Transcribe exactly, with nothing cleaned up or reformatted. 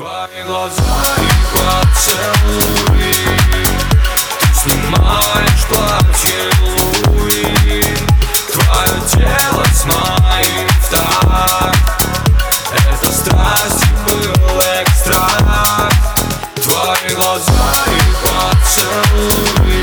Твои глаза и поцелуи, ты снимаешь платье Луи. Твое тело с моим в такт, это страсть и был экстракт. Твои глаза и поцелуи,